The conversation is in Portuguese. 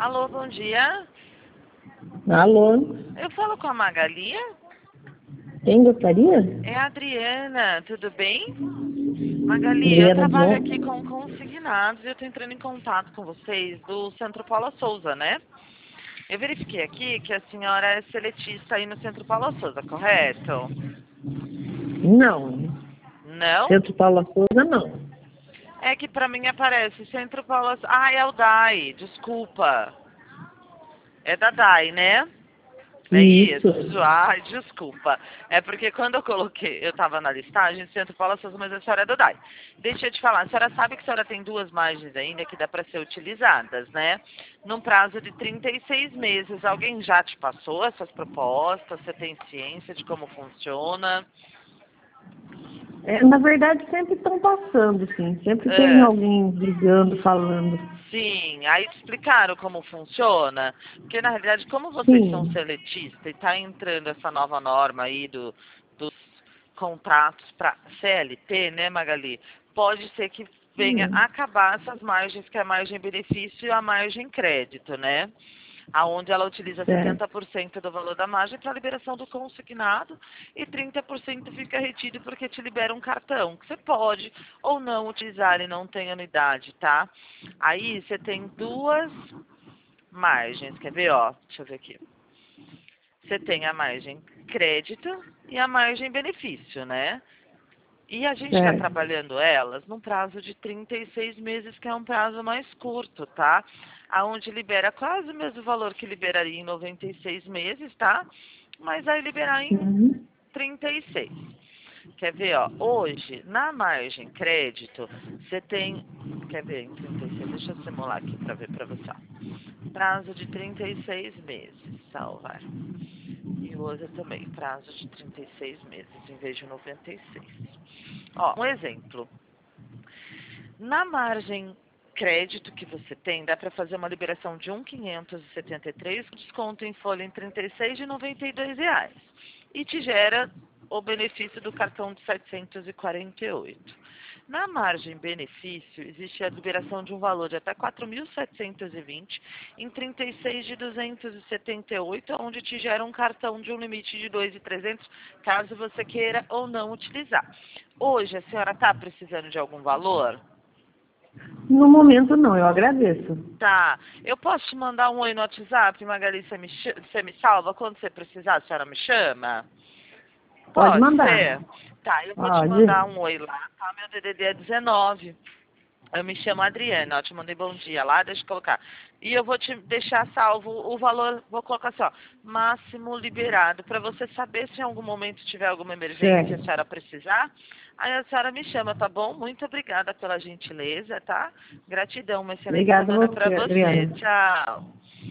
Alô, bom dia. Alô, Eu falo com a Magali. quem gostaria? É a Adriana, tudo bem? Magali, eu Adriana trabalho John. aqui com consignados e eu estou entrando em contato com vocês do Centro Paula Souza, né? Eu verifiquei aqui que a senhora é seletista aí no Centro Paula Souza, correto? Não, Não? Centro Paula Souza não. É que pra mim aparece Centro Paula Souza. Ah, é o DAI, desculpa. É da DAI, né? É Isso. isso. Ai, desculpa. É porque quando eu coloquei, eu estava na listagem, Centro Paula Souza, mas a senhora é do DAI. Deixa eu te falar, a senhora sabe que a senhora tem duas margens ainda que dá para ser utilizadas, né? Num prazo de 36 meses. Alguém já te passou essas propostas? Você tem ciência de como funciona? Na verdade, sempre estão passando, sim. Sempre tem É. alguém ligando, falando. Sim, aí te explicaram como funciona? Porque na realidade, como vocês são Sim. seletistas e está entrando essa nova norma aí dos contratos para CLT, né, Magali? Pode ser que venha Sim. acabar essas margens, que é a margem benefício e a margem crédito, né? Aonde ela utiliza Certo. 70% do valor da margem para a liberação do consignado e 30% fica retido porque te libera um cartão, que você pode ou não utilizar e não tem anuidade, tá? Aí você tem duas margens, quer ver, ó? Deixa eu ver aqui. Você tem a margem crédito e a margem benefício, né? E a gente está Certo. trabalhando elas num prazo de 36 meses, que é um prazo mais curto, tá? Aonde libera quase o mesmo valor que liberaria em 96 meses, tá? Mas vai liberar em Uhum. 36. Quer ver, ó? Hoje, na margem crédito, você tem... Quer ver, em 36? Deixa eu simular aqui para ver para você, ó. Prazo de 36 meses, salvar. E o outro também, prazo de 36 meses, em vez de 96. Ó, um exemplo. Na margem crédito que você tem, dá para fazer uma liberação de 1.573, com desconto em folha em 36 de R$ 92. E te gera o benefício do cartão de 748. Na margem benefício, existe a liberação de um valor de até 4.720 em 36 de 278, onde te gera um cartão de um limite de 2.300, caso você queira ou não utilizar. Hoje, a senhora está precisando de algum valor? No momento, não. Eu agradeço. Tá. Eu posso te mandar um oi no WhatsApp, Magali, você me salva? Quando você precisar, a senhora me chama? Pode Pode mandar. ser? Tá, eu vou te mandar Pode. um oi lá, tá? Meu DDD é 19. Eu me chamo Adriana, ó, te mandei bom dia lá, deixa eu colocar. E eu vou te deixar salvo o valor, vou colocar assim, ó, máximo liberado, para você saber se em algum momento tiver alguma emergência, a Certo. senhora precisar. Aí a senhora me chama, tá bom? Muito obrigada pela gentileza, tá? Gratidão, uma excelente Obrigada a semana para você, você. Adriana. Tchau.